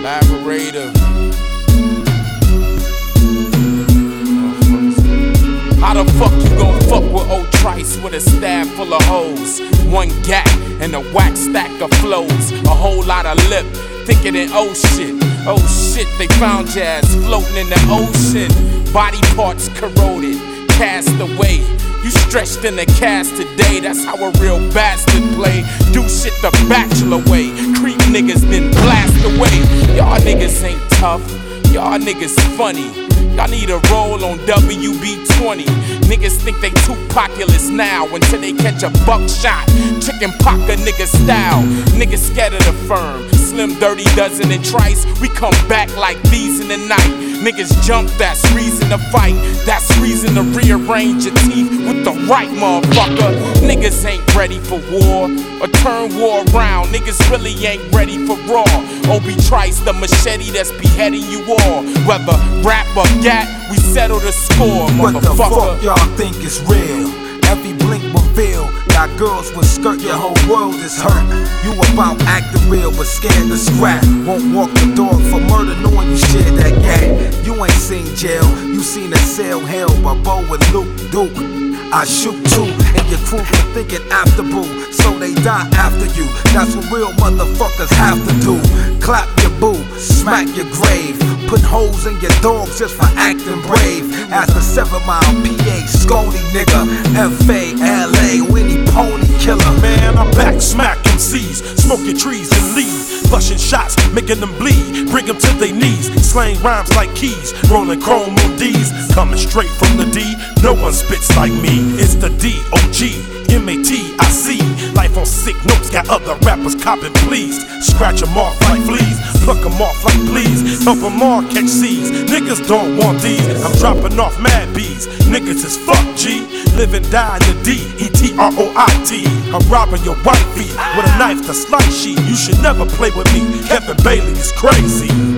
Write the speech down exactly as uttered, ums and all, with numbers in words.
Collaborator. How the fuck you gon' fuck with old Trice with a stab full of hoes? One gap and a whack stack of flows. A whole lot of lip, thinking in oh shit. Oh shit, they found jazz floating in the ocean. Body parts corroded, cast away. You stretched in the cast today, that's how a real bastard play. Do shit the bachelor way, creep niggas then blast away. Y'all niggas ain't tough, y'all niggas funny. Y'all need a roll on W B twenty. Niggas think they too populous now until they catch a buckshot. Chicken pocket nigga style. Niggas scared of the firm. Slim, Dirty Dozen, and Trice. We come back like these in the night. Niggas jump, that's reason to fight. That's reason to rearrange your teeth with the right motherfucker. Niggas ain't ready for war or turn war around. Niggas really ain't ready for raw. Obi Trice, the machete that's beheading you all. Whether rap or gat, we settle the score, what motherfucker. What the fuck y'all think is real? Every blink reveal. Got girls with skirt, your whole world is hurt. You about acting real, but scared to scrap. Won't walk the dog for murder, knowing you shared that gap. You ain't seen jail, you seen a cell held by Bo and Luke Duke. I shoot too, and your crew for thinking after boo, so they die after you. That's what real motherfuckers have to do. Clap your boo, smack your grave, put holes in your dogs just for acting brave. As the seven mile P A, Scony nigga, F A L A, Winnie Pony killer. Man, I'm back, smack M Cs, smoke your trees and leave. Flushing shots, making them bleed, bring them to their knees. Slang rhymes like keys, rolling chrome on D's. Coming straight from the D, no one spits like me. It's the D O G, M A T, I see. Life on sick notes, got other rappers copping pleased. Scratch them off like fleas, pluck them off like please. Help them all catch C's, niggas don't want these. I'm dropping off mad B's, niggas is fuck G. Live and die in the D, E T R O I T. I'm robbing your wifey with a knife to slice she. You should never play with me, Kevin Bailey is crazy.